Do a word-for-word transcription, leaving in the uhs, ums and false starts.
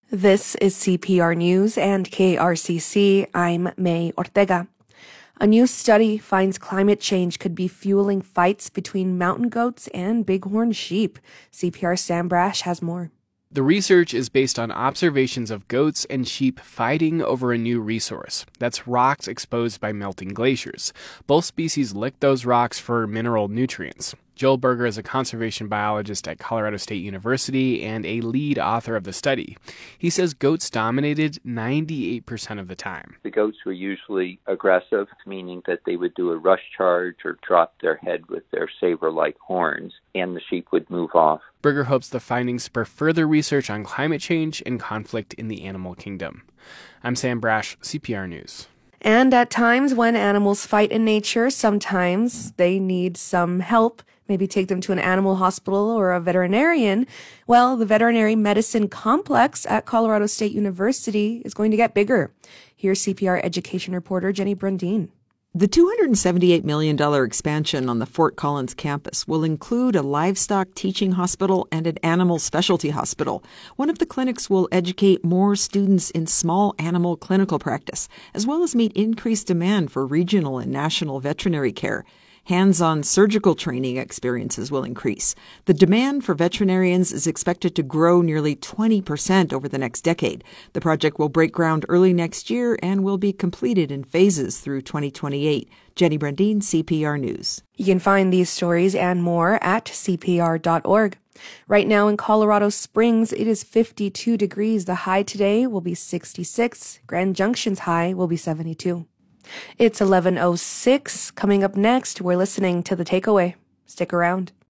This is C P R News and K R C C. I'm May Ortega. A new study finds climate change could be fueling fights between mountain goats and bighorn sheep. C P R's Sam Brash has more. The research is based on observations of goats and sheep fighting over a new resource. That's rocks exposed by melting glaciers. Both species lick those rocks for mineral nutrients. Joel Berger is a conservation biologist at Colorado State University and a lead author of the study. He says goats dominated ninety-eight percent of the time. The goats were usually aggressive, meaning that they would do a rush charge or drop their head with their saber-like horns, and the sheep would move off. Berger hopes the findings spur further research on climate change and conflict in the animal kingdom. I'm Sam Brash, C P R News. And at times when animals fight in nature, sometimes they need some help. Maybe take them to an animal hospital or a veterinarian. Well, the veterinary medicine complex at Colorado State University is going to get bigger. Here's C P R education reporter Jenny Brundin. The two hundred seventy-eight million dollars expansion on the Fort Collins campus will include a livestock teaching hospital and an animal specialty hospital. One of the clinics will educate more students in small animal clinical practice, as well as meet increased demand for regional and national veterinary care. Hands-on surgical training experiences will increase. The demand for veterinarians is expected to grow nearly twenty percent over the next decade. The project will break ground early next year and will be completed in phases through twenty twenty-eight. Jenny Brundin, C P R News. You can find these stories and more at C P R dot org. Right now in Colorado Springs, it is fifty-two degrees. The high today will be sixty-six. Grand Junction's high will be seventy-two. It's eleven oh six. Coming up next, we're listening to The Takeaway. Stick around.